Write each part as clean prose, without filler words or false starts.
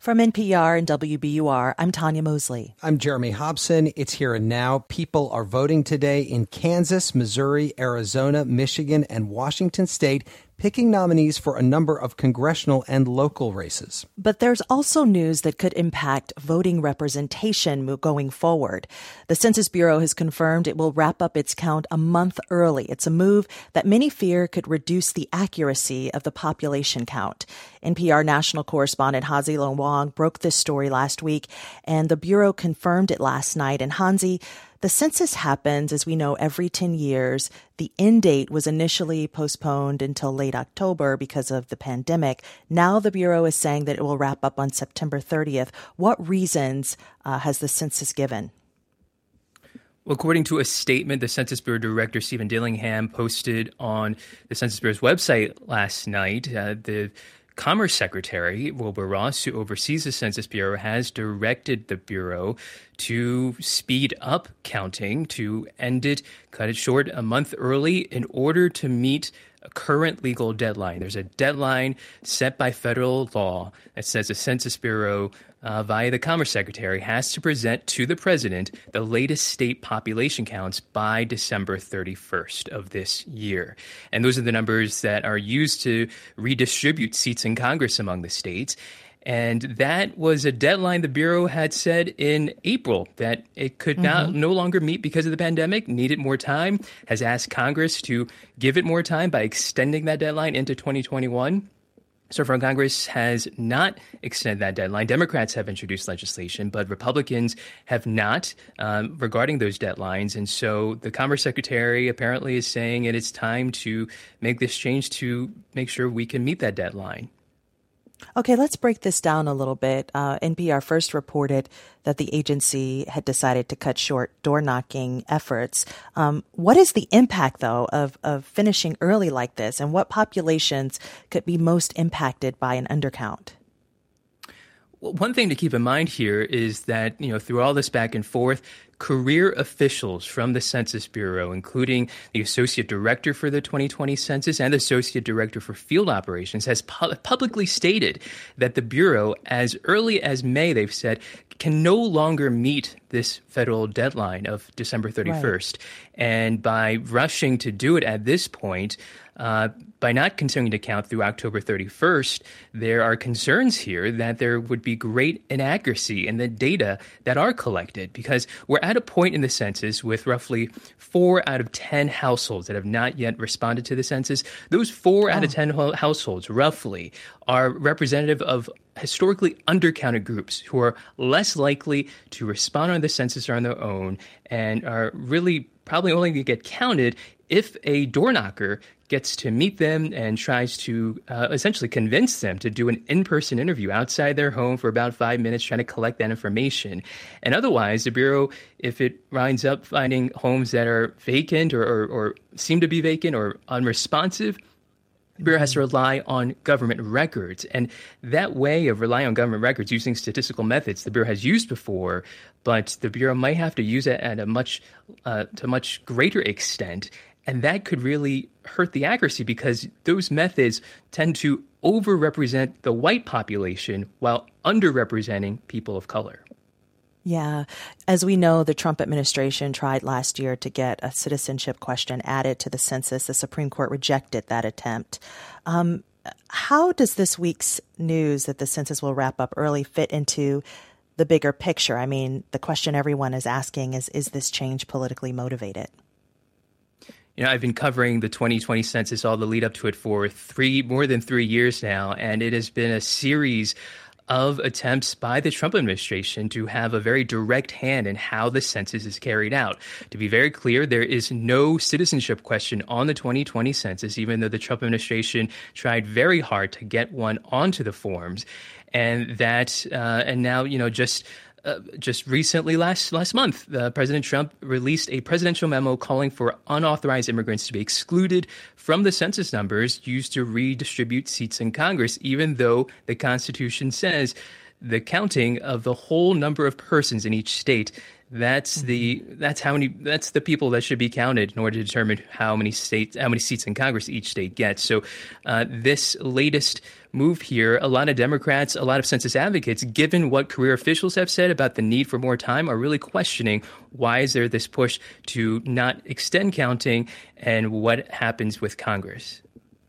From NPR and WBUR, I'm Tanya Mosley. I'm Jeremy Hobson. It's here and now. People are voting today in Kansas, Missouri, Arizona, Michigan, and Washington State, picking nominees for a number of congressional and local races. But there's also news that could impact voting representation going forward. The Census Bureau has confirmed it will wrap up its count a month early. It's a move that many fear could reduce the accuracy of the population count. NPR national correspondent Hansi Lo Wang broke this story last week, and the Bureau confirmed it last night. And Hansi, the census happens, as we know, every 10 years. The end date was initially postponed until late October because of the pandemic. Now the Bureau is saying that it will wrap up on September 30th. What reasons has the census given? Well, according to a statement the Census Bureau Director Stephen Dillingham posted on the Census Bureau's website last night, the Commerce Secretary Wilbur Ross, who oversees the Census Bureau, has directed the Bureau to speed up counting, to cut it short a month early in order to meet a current legal deadline. There's a deadline set by federal law that says the Census Bureau, via the Commerce Secretary, has to present to the president the latest state population counts by December 31st of this year. And those are the numbers that are used to redistribute seats in Congress among the states. And that was a deadline the Bureau had said in April that it could no longer meet because of the pandemic, needed more time, has asked Congress to give it more time by extending that deadline into 2021. So far, Congress has not extended that deadline. Democrats have introduced legislation, but Republicans have not regarding those deadlines. And so the Commerce Secretary apparently is saying it is time to make this change to make sure we can meet that deadline. Okay, let's break this down a little bit. NPR first reported that the agency had decided to cut short door-knocking efforts. What is the impact, though, of finishing early like this, and what populations could be most impacted by an undercount? Well, one thing to keep in mind here is that, through all this back and forth, career officials from the Census Bureau, including the Associate Director for the 2020 Census and the Associate Director for Field Operations, has publicly stated that the Bureau, as early as May, they've said, can no longer meet this federal deadline of December 31st. Right. And by rushing to do it at this point, by not continuing to count through October 31st, there are concerns here that there would be great inaccuracy in the data that are collected, because we're at a point in the census with roughly 4 out of 10 households that have not yet responded to the census. Those 4 out of 10 households, roughly, are representative of historically undercounted groups who are less likely to respond on the census on their own and are really probably only going to get counted if a door knocker gets to meet them and tries to essentially convince them to do an in-person interview outside their home for about 5 minutes, trying to collect that information. And otherwise, the Bureau, if it winds up finding homes that are vacant or seem to be vacant or unresponsive, the Bureau has to rely on government records. And that way of relying on government records using statistical methods the Bureau has used before, but the Bureau might have to use it at a much greater extent. And that could really hurt the accuracy because those methods tend to overrepresent the white population while underrepresenting people of color. Yeah. As we know, the Trump administration tried last year to get a citizenship question added to the census. The Supreme Court rejected that attempt. How does this week's news that the census will wrap up early fit into the bigger picture? I mean, the question everyone is asking is this change politically motivated? I've been covering the 2020 census, all the lead up to it, for more than 3 years now, and it has been a series of attempts by the Trump administration to have a very direct hand in how the census is carried out. To be very clear, there is no citizenship question on the 2020 census, even though the Trump administration tried very hard to get one onto the forms. And now, just recently, last month, President Trump released a presidential memo calling for unauthorized immigrants to be excluded from the census numbers used to redistribute seats in Congress, even though the Constitution says the counting of the whole number of persons in each state. That's the people that should be counted in order to determine how many seats in Congress each state gets. So this latest move here, a lot of Democrats, a lot of census advocates, given what career officials have said about the need for more time, are really questioning why is there this push to not extend counting and what happens with Congress.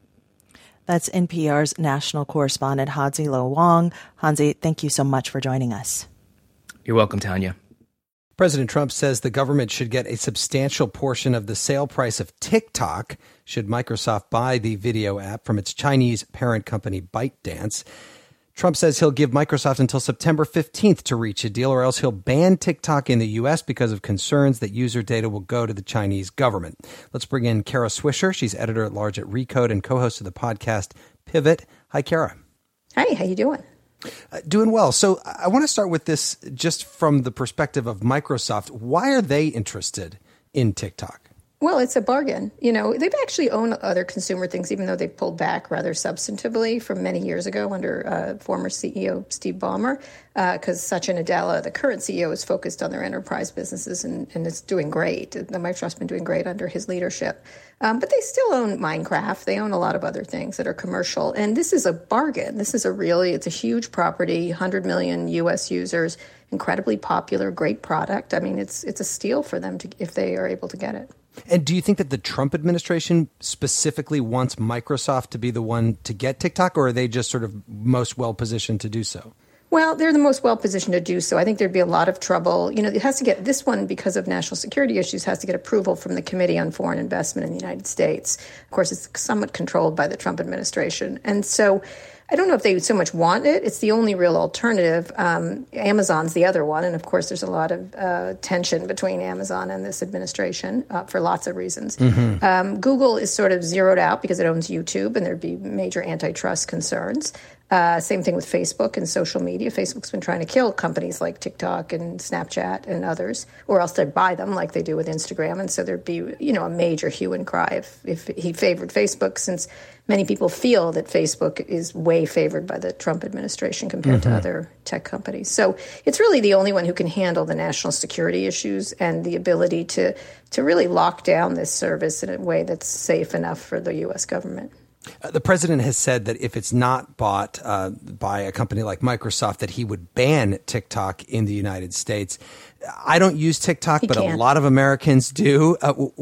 That's NPR's national correspondent, Hansi Lo Wang. Hansi, thank you so much for joining us. You're welcome, Tanya. President Trump says the government should get a substantial portion of the sale price of TikTok should Microsoft buy the video app from its Chinese parent company ByteDance. Trump says he'll give Microsoft until September 15th to reach a deal, or else he'll ban TikTok in the U.S. because of concerns that user data will go to the Chinese government. Let's bring in Kara Swisher. She's editor-at-large at Recode and co-host of the podcast Pivot. Hi, Kara. Hi, how you doing? Doing well. So I want to start with this just from the perspective of Microsoft. Why are they interested in TikTok? Well, it's a bargain. You know, they've actually owned other consumer things, even though they've pulled back rather substantively from many years ago under former CEO Steve Ballmer, because Satya Nadella, the current CEO, is focused on their enterprise businesses and it's doing great. The Microsoft's been doing great under his leadership. But they still own Minecraft. They own a lot of other things that are commercial. And this is a bargain. This is it's a huge property, 100 million U.S. users, incredibly popular, great product. I mean, it's a steal for them if they are able to get it. And do you think that the Trump administration specifically wants Microsoft to be the one to get TikTok, or are they just sort of most well-positioned to do so? Well, they're the most well-positioned to do so. I think there'd be a lot of trouble. You know, it has to get this one, because of national security issues, has to get approval from the Committee on Foreign Investment in the United States. Of course, it's somewhat controlled by the Trump administration. And so I don't know if they so much want it. It's the only real alternative. Amazon's the other one. And of course, there's a lot of tension between Amazon and this administration for lots of reasons. Mm-hmm. Google is sort of zeroed out because it owns YouTube, and there'd be major antitrust concerns. Same thing with Facebook and social media. Facebook's been trying to kill companies like TikTok and Snapchat and others, or else they'd buy them like they do with Instagram. And so there'd be, a major hue and cry if he favored Facebook, since many people feel that Facebook is way favored by the Trump administration compared to other tech companies. So it's really the only one who can handle the national security issues and the ability to really lock down this service in a way that's safe enough for the U.S. government. The president has said that if it's not bought by a company like Microsoft, that he would ban TikTok in the United States. I don't use TikTok, but a lot of Americans do.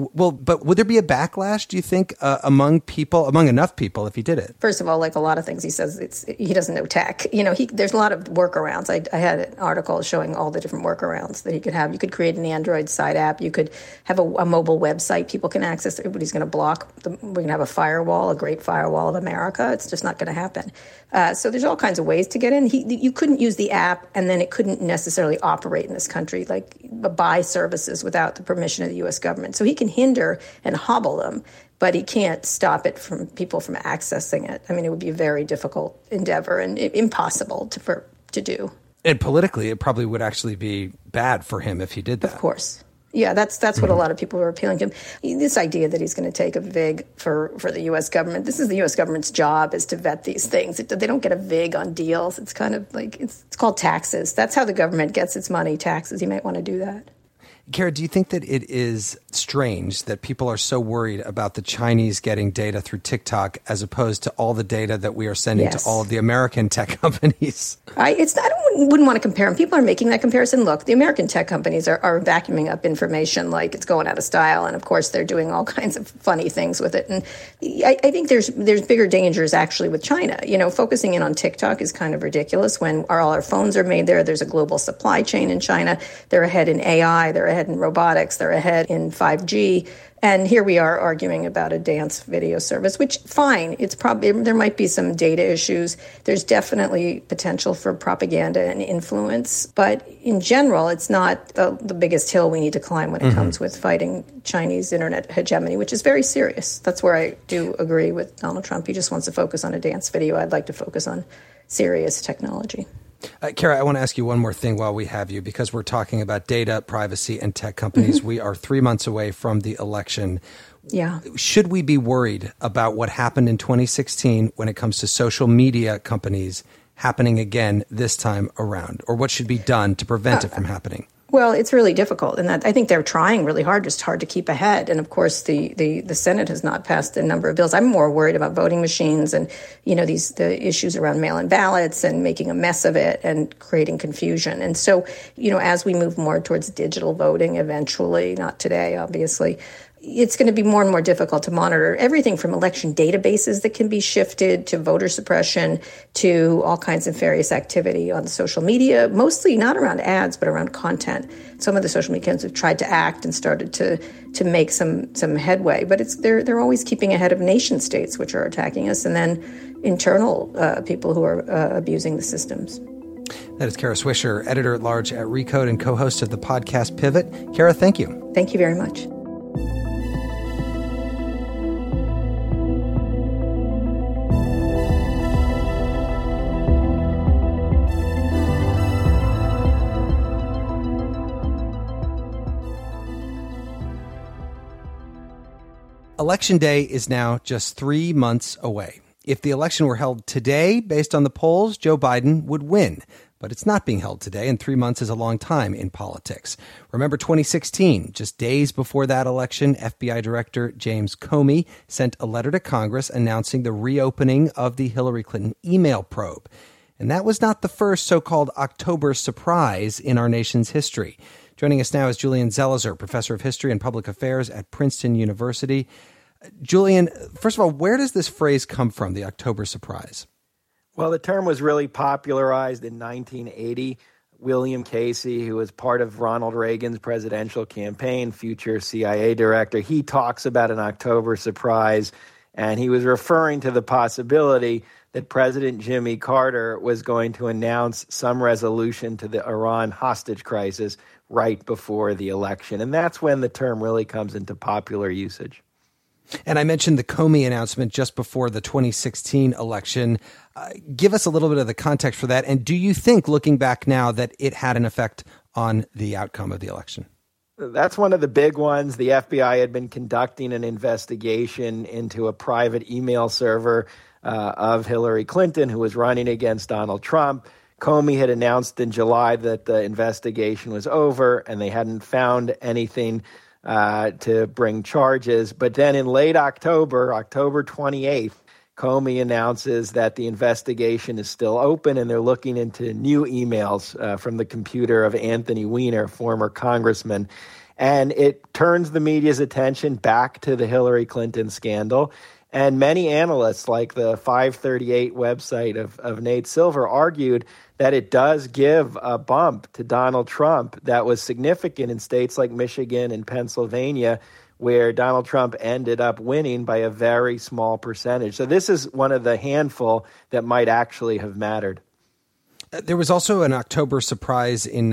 But would there be a backlash, do you think, among enough people if he did it? First of all, like a lot of things he says, he doesn't know tech. There's a lot of workarounds. I had an article showing all the different workarounds that he could have. You could create an Android side app. You could have a mobile website people can access, but he's going to block. We're going to have a firewall, a great firewall of America. It's just not going to happen. So there's all kinds of ways to get in. You couldn't use the app, and then it couldn't necessarily operate in this country, like buy services without the permission of the U.S. government. So he can hinder and hobble them, but he can't stop it from people from accessing it. I mean, it would be a very difficult endeavor and impossible to do. And politically, it probably would actually be bad for him if he did that. Of course. Yeah, that's what a lot of people are appealing to him. This idea that he's going to take a VIG for the U.S. government, this is the U.S. government's job, is to vet these things. They don't get a VIG on deals. It's kind of like, it's called taxes. That's how the government gets its money, taxes. You might want to do that. Kara, do you think that it is strange that people are so worried about the Chinese getting data through TikTok as opposed to all the data that we are sending to all of the American tech companies? I wouldn't want to compare them. People are making that comparison. Look, the American tech companies are vacuuming up information like it's going out of style. And of course, they're doing all kinds of funny things with it. And I think there's bigger dangers actually with China. Focusing in on TikTok is kind of ridiculous when all our phones are made there. There's a global supply chain in China. They're ahead in AI. They're ahead in robotics. They're ahead in 5G. And here we are arguing about a dance video service, which, fine, it's probably, there might be some data issues. There's definitely potential for propaganda and influence. But in general, it's not the biggest hill we need to climb when it comes with fighting Chinese internet hegemony, which is very serious. That's where I do agree with Donald Trump. He just wants to focus on a dance video. I'd like to focus on serious technology. Kara, I want to ask you one more thing while we have you, because we're talking about data, privacy, and tech companies. We are 3 months away from the election. Yeah. Should we be worried about what happened in 2016 when it comes to social media companies happening again this time around? Or what should be done to prevent it from happening? Well, it's really difficult, and that I think they're trying really hard, just hard to keep ahead. And of course, the Senate has not passed a number of bills. I'm more worried about voting machines and, the issues around mail-in ballots and making a mess of it and creating confusion. And so, as we move more towards digital voting eventually, not today, obviously, it's going to be more and more difficult to monitor everything from election databases that can be shifted to voter suppression to all kinds of various activity on social media, mostly not around ads, but around content. Some of the social media accounts have tried to act and started to make some headway, but they're always keeping ahead of nation states, which are attacking us, and then internal people who are abusing the systems. That is Kara Swisher, editor-at-large at Recode and co-host of the podcast Pivot. Kara, thank you. Thank you very much. Election Day is now just 3 months away. If the election were held today, based on the polls, Joe Biden would win. But it's not being held today, and 3 months is a long time in politics. Remember 2016, just days before that election, FBI Director James Comey sent a letter to Congress announcing the reopening of the Hillary Clinton email probe. And that was not the first so-called October surprise in our nation's history. Joining us now is Julian Zelizer, professor of history and public affairs at Princeton University. Julian, first of all, where does this phrase come from, the October surprise? Well, the term was really popularized in 1980. William Casey, who was part of Ronald Reagan's presidential campaign, future CIA director, he talks about an October surprise, and he was referring to the possibility that President Jimmy Carter was going to announce some resolution to the Iran hostage crisis right before the election. And that's when the term really comes into popular usage. And I mentioned the Comey announcement just before the 2016 election. Give us a little bit of the context for that. And do you think, looking back now, that it had an effect on the outcome of the election? That's one of the big ones. The FBI had been conducting an investigation into a private email server of Hillary Clinton, who was running against Donald Trump. Comey had announced in July that the investigation was over and they hadn't found anything to bring charges. But then in late October 28th, Comey announces that the investigation is still open and they're looking into new emails from the computer of Anthony Weiner, former congressman. And it turns the media's attention back to the Hillary Clinton scandal. And many analysts, like the 538 website of Nate Silver, argued that it does give a bump to Donald Trump that was significant in states like Michigan and Pennsylvania, where Donald Trump ended up winning by a very small percentage. So this is one of the handful that might actually have mattered. There was also an October surprise in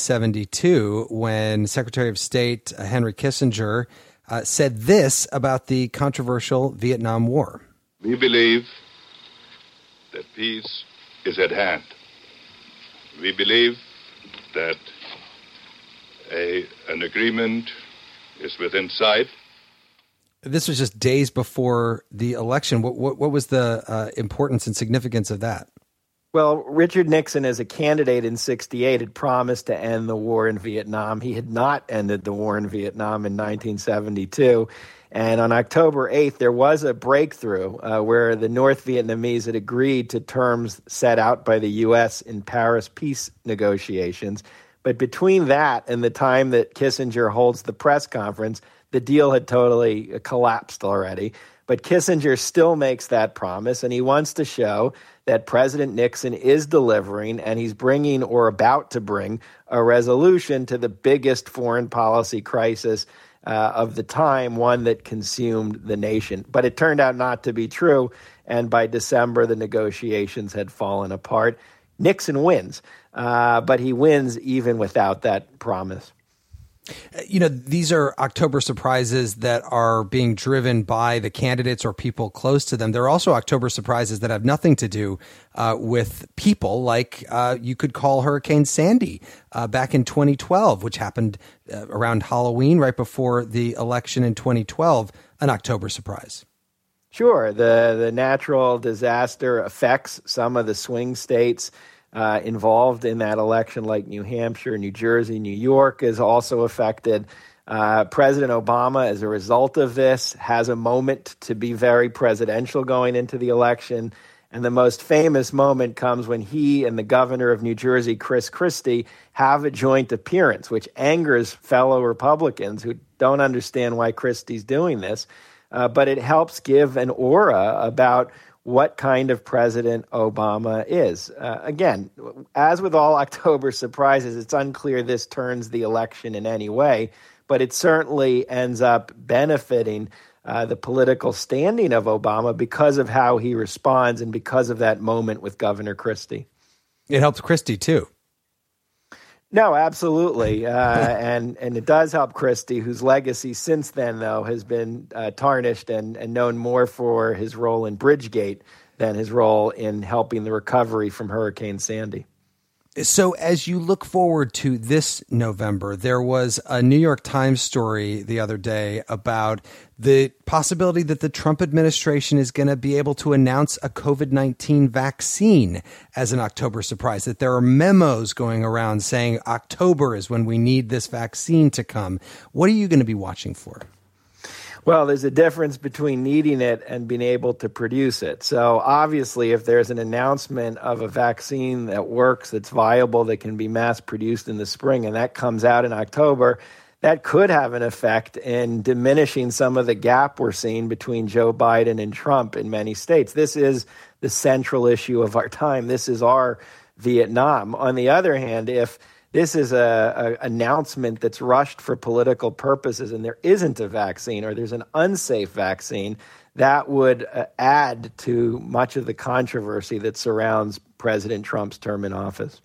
1972 when Secretary of State Henry Kissinger said this about the controversial Vietnam War. We believe that peace is at hand. We believe that an agreement is within sight. This was just days before the election. What was the importance and significance of that? Well, Richard Nixon, as a candidate in 1968, had promised to end the war in Vietnam. He had not ended the war in Vietnam in 1972. And on October 8th, there was a breakthrough where the North Vietnamese had agreed to terms set out by the U.S. in Paris peace negotiations. But between that and the time that Kissinger holds the press conference, the deal had totally collapsed already. But Kissinger still makes that promise, and he wants to show that President Nixon is delivering, and he's bringing or about to bring a resolution to the biggest foreign policy crisis of the time, one that consumed the nation. But it turned out not to be true, and by December, the negotiations had fallen apart. Nixon wins, but he wins even without that promise. You know, these are October surprises that are being driven by the candidates or people close to them. There are also October surprises that have nothing to do with people, like you could call Hurricane Sandy back in 2012, which happened around Halloween, right before the election in 2012, an October surprise. Sure. The natural disaster affects some of the swing states involved in that election, like New Hampshire, New Jersey, New York is also affected. President Obama, as a result of this, has a moment to be very presidential going into the election. And the most famous moment comes when he and the governor of New Jersey, Chris Christie, have a joint appearance, which angers fellow Republicans who don't understand why Christie's doing this. But it helps give an aura about what kind of president Obama is. Again, as with all October surprises, it's unclear this turns the election in any way, but it certainly ends up benefiting the political standing of Obama because of how he responds and because of that moment with Governor Christie. It helps Christie, too. No, absolutely. And it does help Christie, whose legacy since then, though, has been tarnished and known more for his role in Bridgegate than his role in helping the recovery from Hurricane Sandy. So as you look forward to this November, there was a New York Times story the other day about the possibility that the Trump administration is going to be able to announce a COVID-19 vaccine as an October surprise, that there are memos going around saying October is when we need this vaccine to come. What are you going to be watching for? Well, there's a difference between needing it and being able to produce it. So obviously, if there's an announcement of a vaccine that works, that's viable, that can be mass produced in the spring, and that comes out in October, that could have an effect in diminishing some of the gap we're seeing between Joe Biden and Trump in many states. This is the central issue of our time. This is our Vietnam. On the other hand, if this is a announcement that's rushed for political purposes and there isn't a vaccine or there's an unsafe vaccine, that would add to much of the controversy that surrounds President Trump's term in office.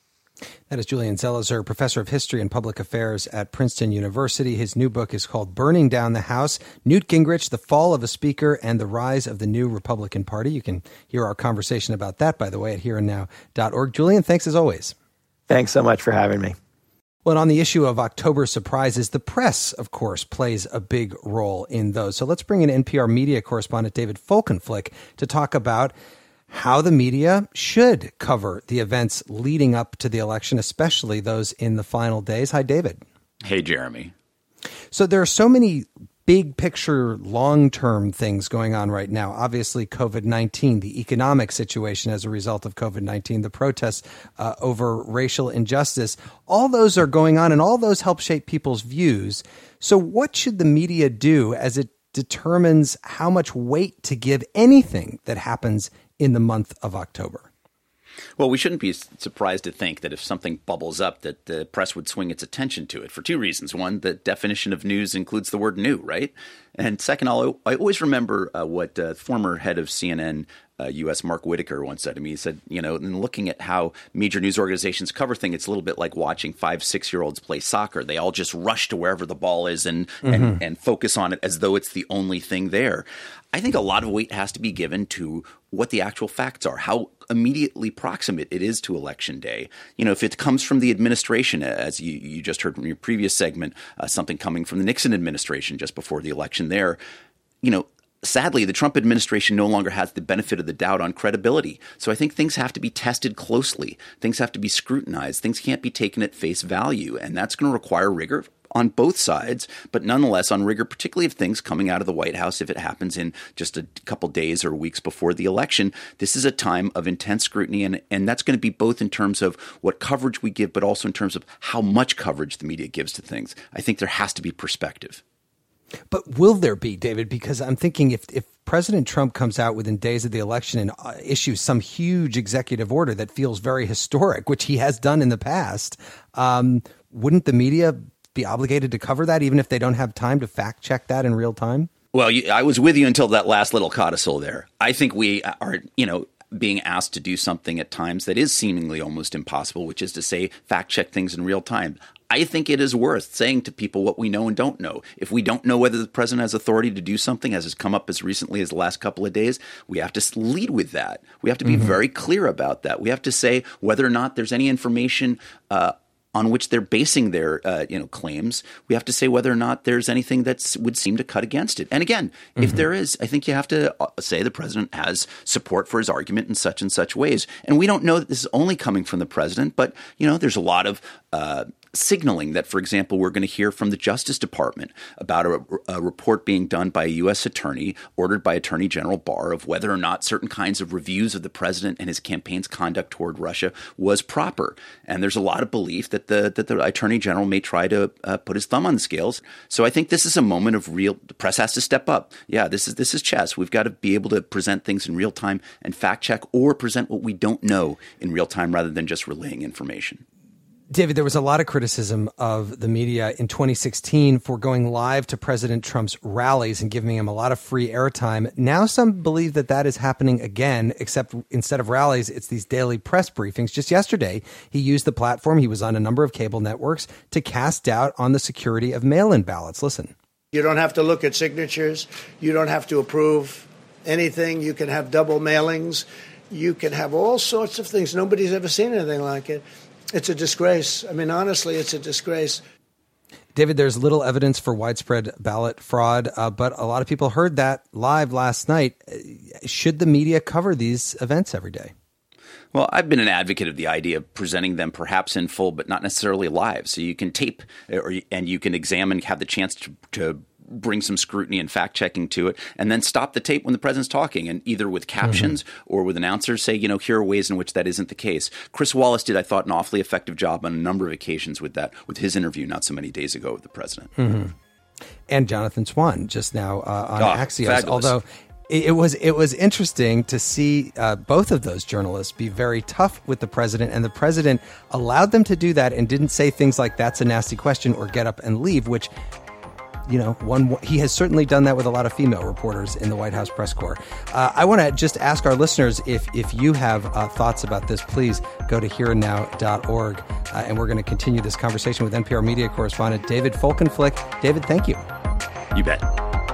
That is Julian Zelizer, professor of history and public affairs at Princeton University. His new book is called Burning Down the House, Newt Gingrich, The Fall of a Speaker and the Rise of the New Republican Party. You can hear our conversation about that, by the way, at hereandnow.org. Julian, thanks as always. Thanks so much for having me. Well, and on the issue of October surprises, the press, of course, plays a big role in those. So let's bring in NPR media correspondent David Folkenflik to talk about how the media should cover the events leading up to the election, especially those in the final days. Hi, David. Hey, Jeremy. So there are so many big picture, long-term things going on right now. Obviously, COVID-19, the economic situation as a result of COVID-19, the protests over racial injustice, all those are going on and all those help shape people's views. So what should the media do as it determines how much weight to give anything that happens in the month of October? Well, we shouldn't be surprised to think that if something bubbles up, that the press would swing its attention to it for two reasons. One, the definition of news includes the word new, right? And second, I always remember what former head of CNN U.S. Mark Whitaker once said to me. He said, in looking at how major news organizations cover things, it's a little bit like watching 5-6-year-olds play soccer. They all just rush to wherever the ball is and focus on it as though it's the only thing there. I think a lot of weight has to be given to what the actual facts are, how immediately proximate it is to Election Day. If it comes from the administration, as you just heard from your previous segment, something coming from the Nixon administration just before the election there, sadly, the Trump administration no longer has the benefit of the doubt on credibility. So I think things have to be tested closely. Things have to be scrutinized. Things can't be taken at face value. And that's going to require rigor on both sides, but nonetheless on rigor, particularly of things coming out of the White House if it happens in just a couple days or weeks before the election. This is a time of intense scrutiny, and that's going to be both in terms of what coverage we give, but also in terms of how much coverage the media gives to things. I think there has to be perspective. But will there be, David? Because I'm thinking if President Trump comes out within days of the election and issues some huge executive order that feels very historic, which he has done in the past, wouldn't the media be obligated to cover that, even if they don't have time to fact check that in real time? Well, I was with you until that last little codicil there. I think we are, being asked to do something at times that is seemingly almost impossible, which is to say fact check things in real time. I think it is worth saying to people what we know and don't know. If we don't know whether the president has authority to do something, as has come up as recently as the last couple of days, we have to lead with that. We have to be very clear about that. We have to say whether or not there's any information on which they're basing their claims, we have to say whether or not there's anything that would seem to cut against it. And again, if there is, I think you have to say the president has support for his argument in such and such ways. And we don't know that this is only coming from the president, but there's a lot of signaling that, for example, we're going to hear from the Justice Department about a report being done by a U.S. attorney ordered by Attorney General Barr of whether or not certain kinds of reviews of the president and his campaign's conduct toward Russia was proper. And there's a lot of belief that the Attorney General may try to put his thumb on the scales. So I think this is a moment of the press has to step up. Yeah, this is chess. We've got to be able to present things in real time and fact check or present what we don't know in real time rather than just relaying information. David, there was a lot of criticism of the media in 2016 for going live to President Trump's rallies and giving him a lot of free airtime. Now some believe that is happening again, except instead of rallies, it's these daily press briefings. Just yesterday, he used the platform. He was on a number of cable networks to cast doubt on the security of mail-in ballots. Listen. You don't have to look at signatures. You don't have to approve anything. You can have double mailings. You can have all sorts of things. Nobody's ever seen anything like it. It's a disgrace. I mean, honestly, it's a disgrace. David, there's little evidence for widespread ballot fraud, but a lot of people heard that live last night. Should the media cover these events every day? Well, I've been an advocate of the idea of presenting them perhaps in full, but not necessarily live. So you can tape and you can examine, have the chance to bring some scrutiny and fact-checking to it, and then stop the tape when the president's talking, and either with captions or with announcers say, here are ways in which that isn't the case. Chris Wallace did, I thought, an awfully effective job on a number of occasions with that, with his interview not so many days ago with the president. And Jonathan Swan just now on Axios, fabulous. Although it was interesting to see both of those journalists be very tough with the president, and the president allowed them to do that and didn't say things like, that's a nasty question, or get up and leave, which he has certainly done that with a lot of female reporters in the White House press corps. I want to just ask our listeners, if you have thoughts about this, please go to hereandnow.org. And we're going to continue this conversation with NPR media correspondent David Folkenflik. David, thank you. You bet.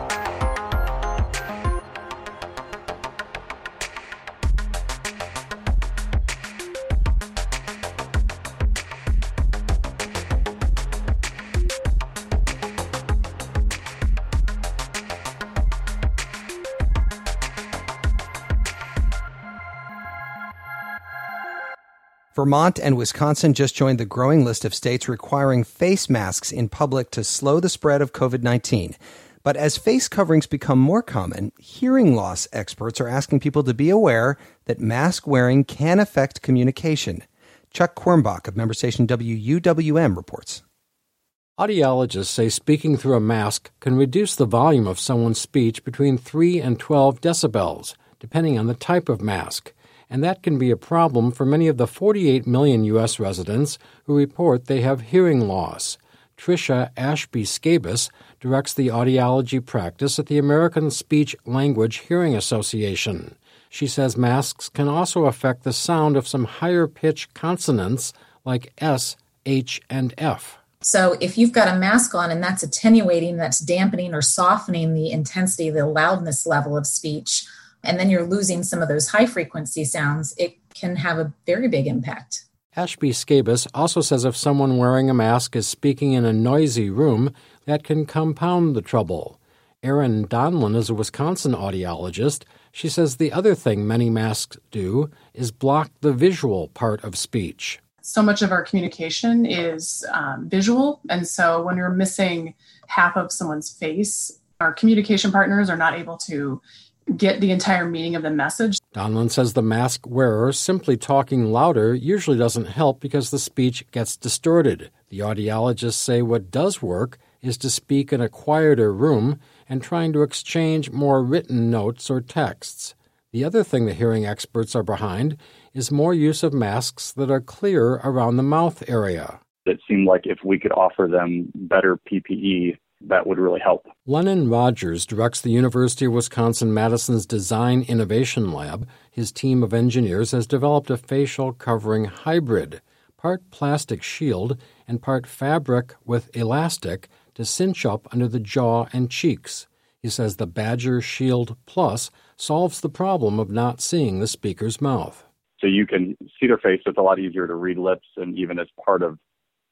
Vermont and Wisconsin just joined the growing list of states requiring face masks in public to slow the spread of COVID-19. But as face coverings become more common, hearing loss experts are asking people to be aware that mask wearing can affect communication. Chuck Quirmbach of member station WUWM reports. Audiologists say speaking through a mask can reduce the volume of someone's speech between 3 and 12 decibels, depending on the type of mask. And that can be a problem for many of the 48 million U.S. residents who report they have hearing loss. Tricia Ashby-Scabis directs the audiology practice at the American Speech Language Hearing Association. She says masks can also affect the sound of some higher-pitched consonants like S, H, and F. So if you've got a mask on and that's attenuating, that's dampening or softening the intensity, the loudness level of speech, and then you're losing some of those high-frequency sounds, it can have a very big impact. Ashby-Scabis also says if someone wearing a mask is speaking in a noisy room, that can compound the trouble. Erin Donlin is a Wisconsin audiologist. She says the other thing many masks do is block the visual part of speech. So much of our communication is visual, and so when you're missing half of someone's face, our communication partners are not able to get the entire meaning of the message. Donlin says the mask wearer simply talking louder usually doesn't help because the speech gets distorted. The audiologists say what does work is to speak in a quieter room and trying to exchange more written notes or texts. The other thing the hearing experts are behind is more use of masks that are clear around the mouth area. It seemed like if we could offer them better PPE, that would really help. Lennon Rogers directs the University of Wisconsin-Madison's Design Innovation Lab. His team of engineers has developed a facial covering hybrid, part plastic shield and part fabric with elastic to cinch up under the jaw and cheeks. He says the Badger Shield Plus solves the problem of not seeing the speaker's mouth. So you can see their face. It's a lot easier to read lips, and even as part of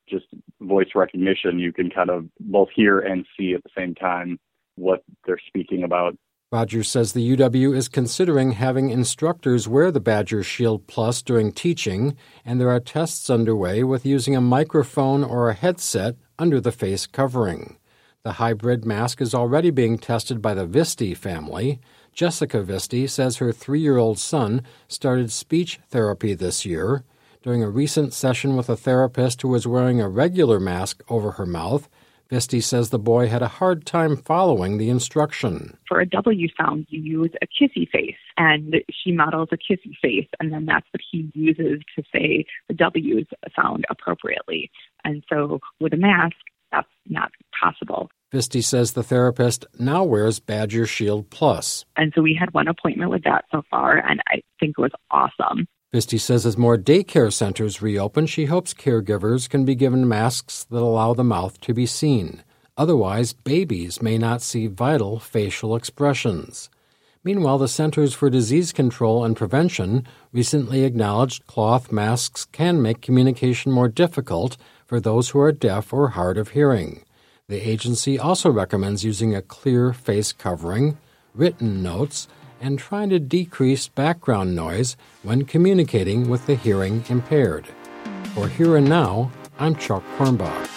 just voice recognition, you can kind of both hear and see at the same time what they're speaking about. Rogers says the UW is considering having instructors wear the Badger Shield Plus during teaching, and there are tests underway with using a microphone or a headset under the face covering. The hybrid mask is already being tested by the Visti family. Jessica Visti says her 3-year-old son started speech therapy this year. During a recent session with a therapist who was wearing a regular mask over her mouth, Visti says the boy had a hard time following the instruction. For a W sound, you use a kissy face, and she models a kissy face, and then that's what he uses to say the W's sound appropriately. And so with a mask, that's not possible. Visti says the therapist now wears Badger Shield Plus. And so we had one appointment with that so far, and I think it was awesome. Visti says as more daycare centers reopen, she hopes caregivers can be given masks that allow the mouth to be seen. Otherwise, babies may not see vital facial expressions. Meanwhile, the Centers for Disease Control and Prevention recently acknowledged cloth masks can make communication more difficult for those who are deaf or hard of hearing. The agency also recommends using a clear face covering, written notes, and trying to decrease background noise when communicating with the hearing impaired. For Here and Now, I'm Chuck Hornbach.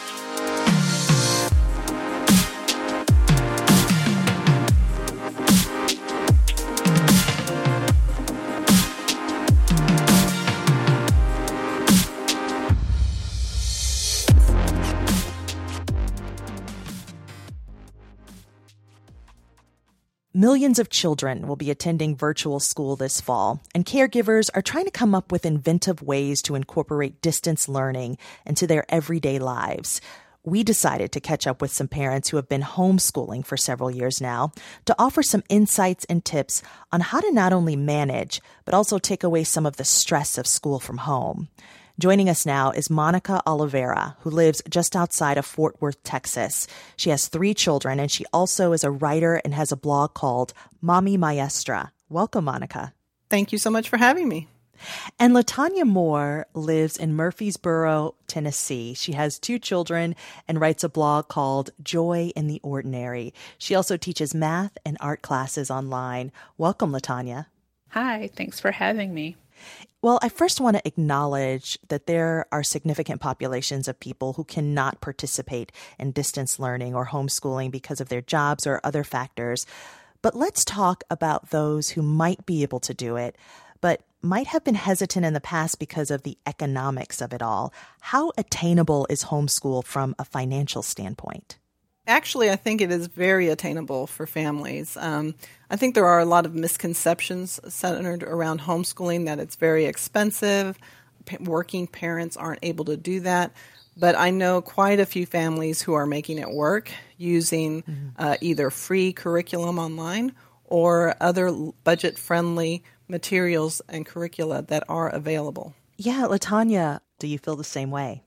Millions of children will be attending virtual school this fall, and caregivers are trying to come up with inventive ways to incorporate distance learning into their everyday lives. We decided to catch up with some parents who have been homeschooling for several years now to offer some insights and tips on how to not only manage, but also take away some of the stress of school from home. Joining us now is Monica Oliveira, who lives just outside of Fort Worth, Texas. She has 3 children, and she also is a writer and has a blog called Mommy Maestra. Welcome, Monica. Thank you so much for having me. And LaTanya Moore lives in Murfreesboro, Tennessee. She has 2 children and writes a blog called Joy in the Ordinary. She also teaches math and art classes online. Welcome, LaTanya. Hi, thanks for having me. Well, I first want to acknowledge that there are significant populations of people who cannot participate in distance learning or homeschooling because of their jobs or other factors. But let's talk about those who might be able to do it, but might have been hesitant in the past because of the economics of it all. How attainable is homeschool from a financial standpoint? Actually, I think it is very attainable for families. I think there are a lot of misconceptions centered around homeschooling, that it's very expensive. Working parents aren't able to do that. But I know quite a few families who are making it work using either free curriculum online or other budget-friendly materials and curricula that are available. Yeah, LaTanya, do you feel the same way?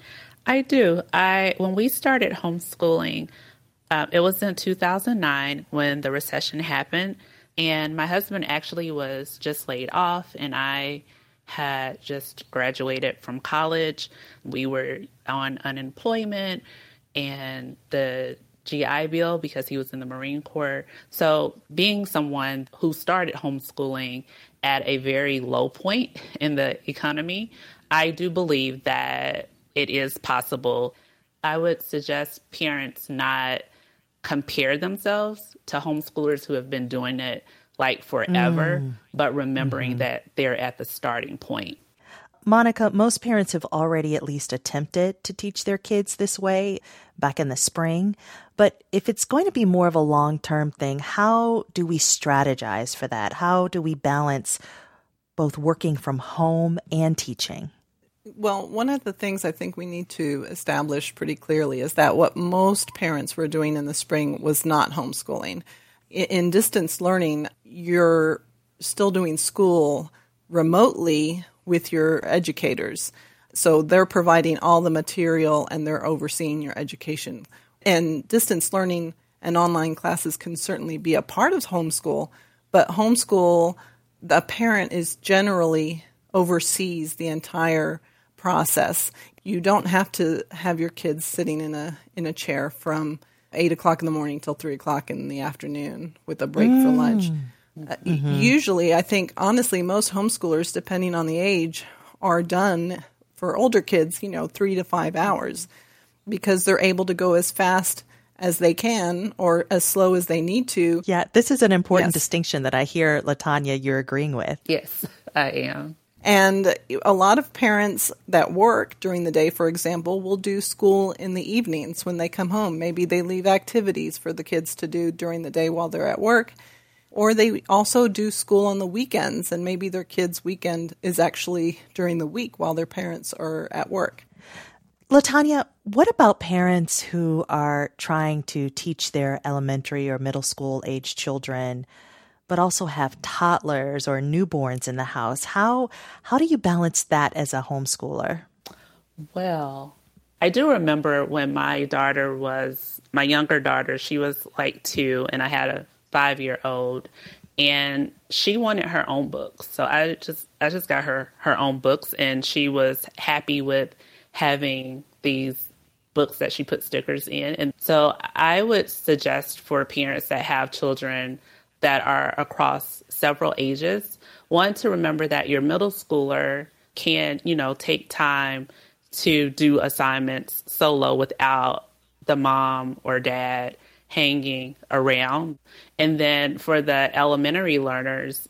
I do. When we started homeschooling, it was in 2009 when the recession happened, and my husband actually was just laid off, and I had just graduated from college. We were on unemployment and the GI Bill because he was in the Marine Corps. So being someone who started homeschooling at a very low point in the economy, I do believe that it is possible. I would suggest parents not compare themselves to homeschoolers who have been doing it like forever, but remembering that they're at the starting point. Monica, most parents have already at least attempted to teach their kids this way back in the spring. But if it's going to be more of a long-term thing, how do we strategize for that? How do we balance both working from home and teaching? Well, one of the things I think we need to establish pretty clearly is that what most parents were doing in the spring was not homeschooling. In distance learning, you're still doing school remotely with your educators. So they're providing all the material and they're overseeing your education. And distance learning and online classes can certainly be a part of homeschool, but homeschool, the parent is generally oversees the entire process. You don't have to have your kids sitting in a chair from 8 o'clock in the morning till 3 o'clock in the afternoon with a break for lunch. Usually, I think, honestly, most homeschoolers, depending on the age, are done for older kids, 3 to 5 hours, because they're able to go as fast as they can or as slow as they need to. Yeah, this is an important distinction that I hear, LaTanya, you're agreeing with. Yes, I am. And a lot of parents that work during the day, for example, will do school in the evenings when they come home. Maybe they leave activities for the kids to do during the day while they're at work. Or they also do school on the weekends, and maybe their kids' weekend is actually during the week while their parents are at work. LaTanya, what about parents who are trying to teach their elementary or middle school age children, but also have toddlers or newborns in the house? How do you balance that as a homeschooler? Well, I do remember when my younger daughter, she was like 2, and I had a 5-year-old, and she wanted her own books. So I just got her own books, and she was happy with having these books that she put stickers in. And so I would suggest for parents that have children that are across several ages, one, to remember that your middle schooler can, take time to do assignments solo without the mom or dad hanging around. And then for the elementary learners,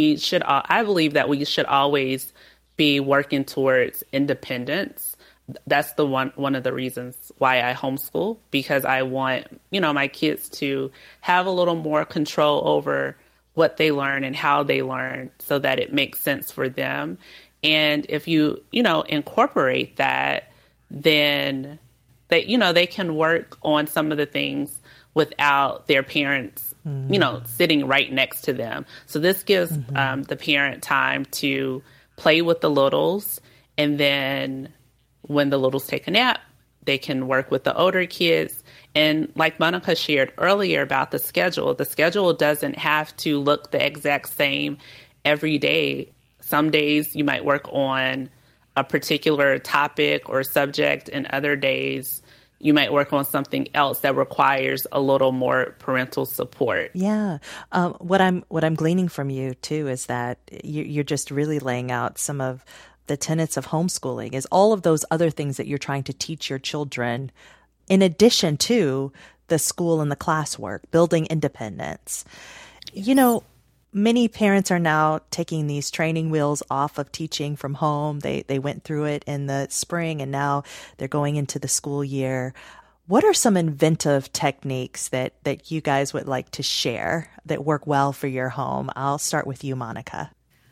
I believe that we should always be working towards independence. That's one of the reasons why I homeschool, because I want, my kids to have a little more control over what they learn and how they learn so that it makes sense for them. And if you, incorporate that, then they can work on some of the things without their parents, sitting right next to them. So this gives the parent time to play with the littles, and then when the littles take a nap, they can work with the older kids. And like Monica shared earlier about the schedule doesn't have to look the exact same every day. Some days you might work on a particular topic or subject, and other days you might work on something else that requires a little more parental support. Yeah. What I'm gleaning from you, too, is that you're just really laying out some of the tenets of homeschooling, is all of those other things that you're trying to teach your children, in addition to the school and the classwork, building independence. Yes. Many parents are now taking these training wheels off of teaching from home. They went through it in the spring, and now they're going into the school year. What are some inventive techniques that you guys would like to share that work well for your home? I'll start with you, Monica.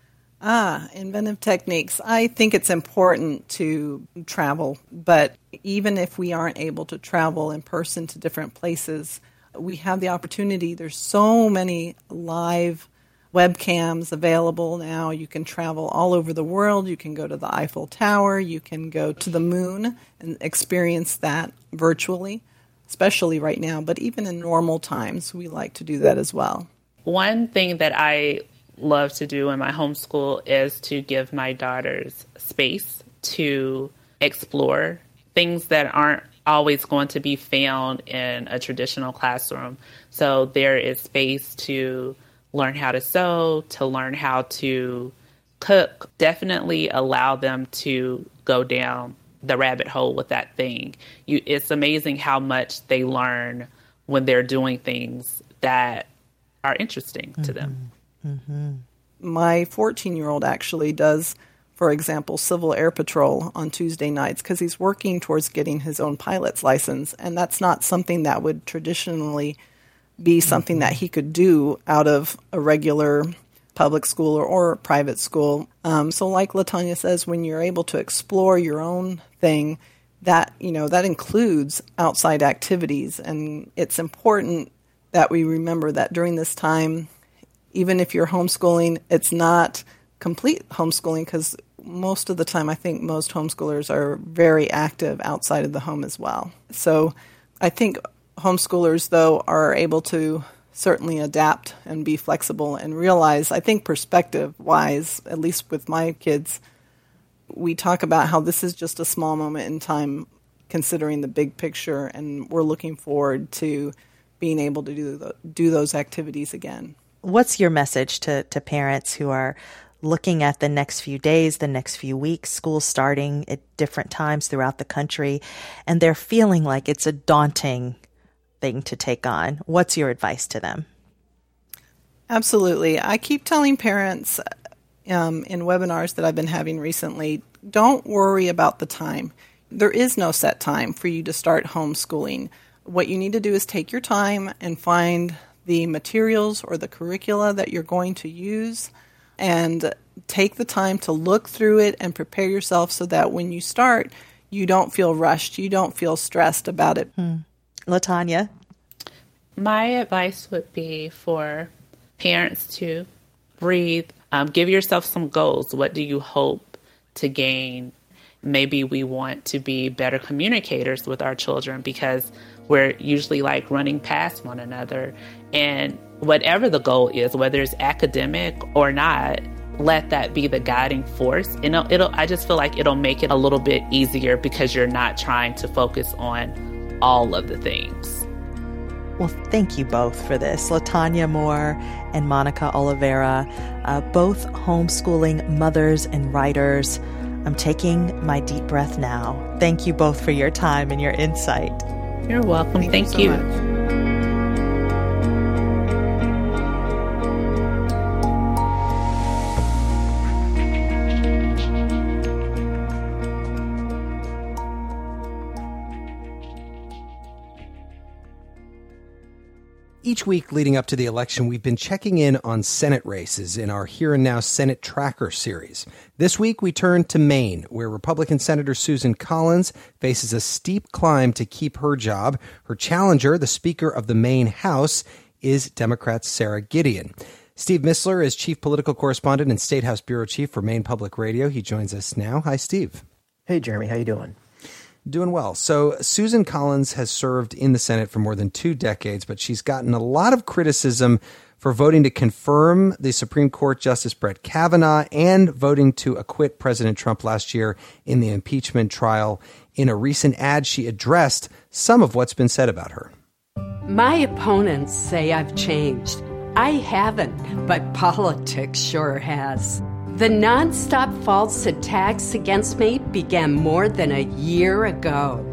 Inventive techniques. I think it's important to travel, but even if we aren't able to travel in person to different places, we have the opportunity. There's so many live webcams available now. You can travel all over the world. You can go to the Eiffel Tower. You can go to the moon and experience that virtually, especially right now. But even in normal times, we like to do that as well. One thing that I love to do in my homeschool is to give my daughters space to explore things that aren't always going to be found in a traditional classroom. So there is space to learn how to sew, to learn how to cook. Definitely allow them to go down the rabbit hole with that thing. It's amazing how much they learn when they're doing things that are interesting to them. Mm-hmm. My 14-year-old actually does, for example, Civil Air Patrol on Tuesday nights because he's working towards getting his own pilot's license, and that's not something that would traditionally be something that he could do out of a regular public school or private school. So like LaTanya says, when you're able to explore your own thing, that includes outside activities, and it's important that we remember that during this time, even if you're homeschooling, it's not complete homeschooling because most of the time I think most homeschoolers are very active outside of the home as well. So I think homeschoolers, though, are able to certainly adapt and be flexible and realize, I think perspective-wise, at least with my kids, we talk about how this is just a small moment in time considering the big picture, and we're looking forward to being able to do those activities again. What's your message to parents who are looking at the next few days, the next few weeks, school starting at different times throughout the country, and they're feeling like it's a daunting thing to take on? What's your advice to them? Absolutely. I keep telling parents in webinars that I've been having recently, don't worry about the time. There is no set time for you to start homeschooling. What you need to do is take your time and find the materials or the curricula that you're going to use, and take the time to look through it and prepare yourself so that when you start, you don't feel rushed, you don't feel stressed about it. LaTanya? My advice would be for parents to breathe, give yourself some goals. What do you hope to gain? Maybe we want to be better communicators with our children because we're usually like running past one another. And whatever the goal is, whether it's academic or not, let that be the guiding force. And I just feel like it'll make it a little bit easier because you're not trying to focus on all of the things. Well, thank you both for this. LaTanya Moore and Monica Oliveira, both homeschooling mothers and writers. I'm taking my deep breath now. Thank you both for your time and your insight. You're welcome. Thank you. So much. Each week leading up to the election, we've been checking in on Senate races in our Here and Now Senate Tracker series. This week, we turn to Maine, where Republican Senator Susan Collins faces a steep climb to keep her job. Her challenger, the Speaker of the Maine House, is Democrat Sara Gideon. Steve Mistler is Chief Political Correspondent and State House Bureau Chief for Maine Public Radio. He joins us now. Hi, Steve. Hey, Jeremy. How you doing? Doing well. So Susan Collins has served in the Senate for more than 2 decades, but she's gotten a lot of criticism for voting to confirm the Supreme Court Justice Brett Kavanaugh and voting to acquit President Trump last year in the impeachment trial. In a recent ad, she addressed some of what's been said about her. My opponents say I've changed. I haven't, but politics sure has. The nonstop false attacks against me began more than a year ago.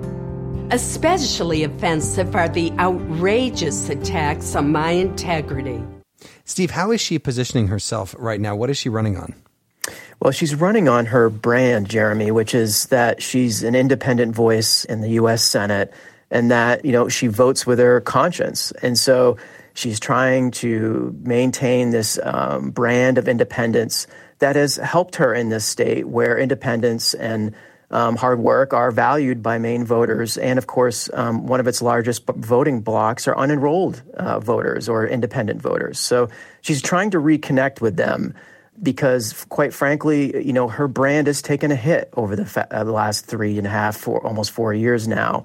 Especially offensive are the outrageous attacks on my integrity. Steve, how is she positioning herself right now? What is she running on? Well, she's running on her brand, Jeremy, which is that she's an independent voice in the U.S. Senate and that, she votes with her conscience. And so she's trying to maintain this brand of independence that has helped her in this state where independence and hard work are valued by Maine voters. And, of course, one of its largest voting blocks are unenrolled voters or independent voters. So she's trying to reconnect with them because, quite frankly, her brand has taken a hit over the last 3.5, almost 4 years now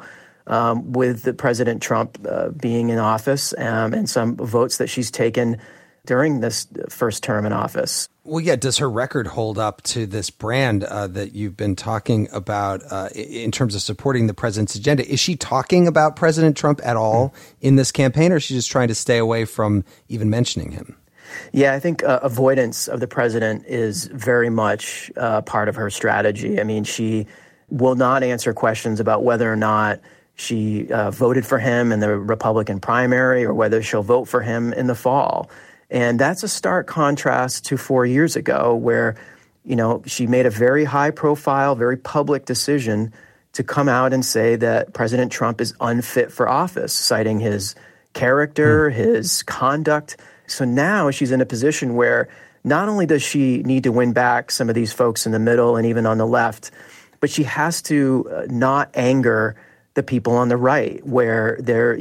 with the President Trump being in office and some votes that she's taken during this first term in office. Well, yeah, does her record hold up to this brand that you've been talking about in terms of supporting the president's agenda? Is she talking about President Trump at all in this campaign, or is she just trying to stay away from even mentioning him? Yeah, I think avoidance of the president is very much part of her strategy. I mean, she will not answer questions about whether or not she voted for him in the Republican primary or whether she'll vote for him in the fall. And that's a stark contrast to 4 years ago where, she made a very high profile, very public decision to come out and say that President Trump is unfit for office, citing his character, his conduct. So now she's in a position where not only does she need to win back some of these folks in the middle and even on the left, but she has to not anger the people on the right, where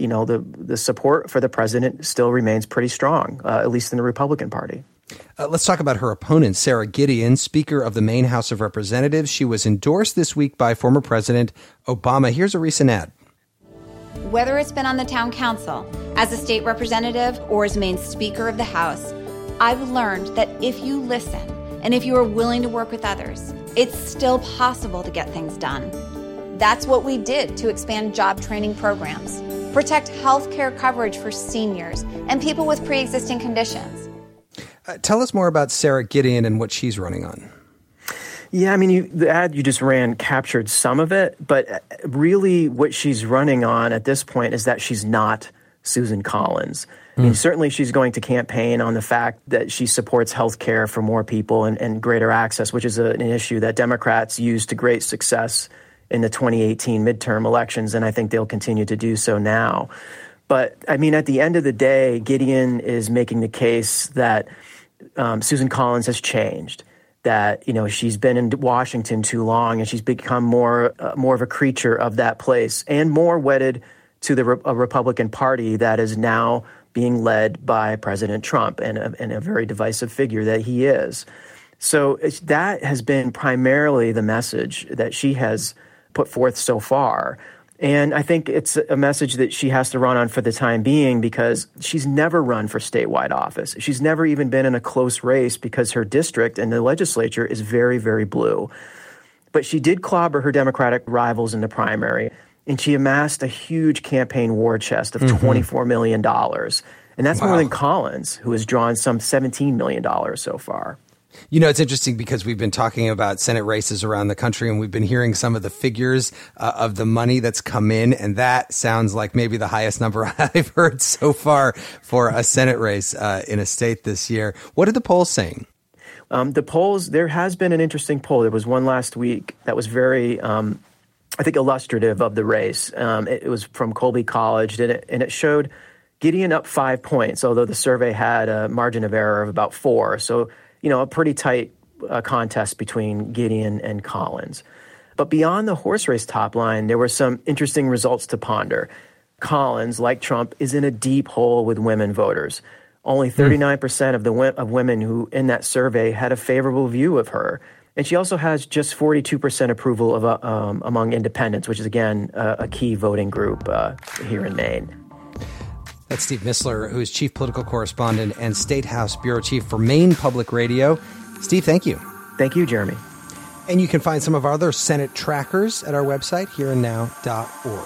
the support for the president still remains pretty strong, at least in the Republican Party. Let's talk about her opponent, Sara Gideon, Speaker of the Maine House of Representatives. She was endorsed this week by former President Obama. Here's a recent ad. Whether it's been on the town council, as a state representative, or as Maine Speaker of the House, I've learned that if you listen and if you are willing to work with others, it's still possible to get things done. That's what we did to expand job training programs, protect health care coverage for seniors and people with pre-existing conditions. Tell us more about Sarah Gideon and what she's running on. Yeah, I mean, the ad you just ran captured some of it, but really what she's running on at this point is that she's not Susan Collins. I mean, certainly she's going to campaign on the fact that she supports health care for more people and greater access, which is an issue that Democrats used to great success in the 2018 midterm elections, and I think they'll continue to do so now. But, I mean, at the end of the day, Gideon is making the case that Susan Collins has changed, that, you know, she's been in Washington too long and she's become more of a creature of that place and more wedded to a Republican Party that is now being led by President Trump and a very divisive figure that he is. So that has been primarily the message that she has put forth so far. And I think it's a message that she has to run on for the time being because she's never run for statewide office. She's never even been in a close race because her district and the legislature is very, very blue. But she did clobber her Democratic rivals in the primary, and she amassed a huge campaign war chest of $24 million. And that's more than Collins, who has drawn some $17 million so far. You know, it's interesting because we've been talking about Senate races around the country and we've been hearing some of the figures of the money that's come in. And that sounds like maybe the highest number I've heard so far for a Senate race in a state this year. What are the polls saying? The polls, there has been an interesting poll. There was one last week that was very, I think, illustrative of the race. It was from Colby College, and it showed Gideon up 5 points, although the survey had a margin of error of about 4. So, you know, a pretty tight contest between Gideon and Collins. But beyond the horse race top line, there were some interesting results to ponder. Collins, like Trump, is in a deep hole with women voters. Only 39% of women who in that survey had a favorable view of her. And she also has just 42% approval of among independents, which is, again, a key voting group here in Maine. That's Steve Mistler, who is chief political correspondent and State House bureau chief for Maine Public Radio. Steve, thank you. Thank you, Jeremy. And you can find some of our other Senate trackers at our website, hereandnow.org.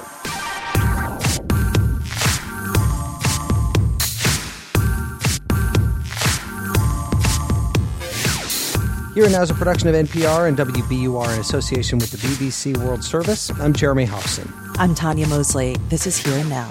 Here and Now is a production of NPR and WBUR in association with the BBC World Service. I'm Jeremy Hobson. I'm Tanya Mosley. This is Here and Now.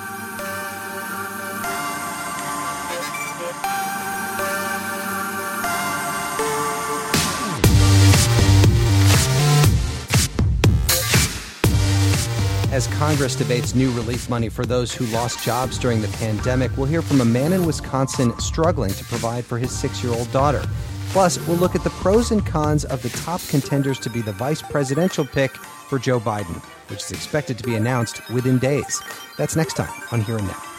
As Congress debates new relief money for those who lost jobs during the pandemic, we'll hear from a man in Wisconsin struggling to provide for his 6-year-old daughter. Plus, we'll look at the pros and cons of the top contenders to be the vice presidential pick for Joe Biden, which is expected to be announced within days. That's next time on Here and Now.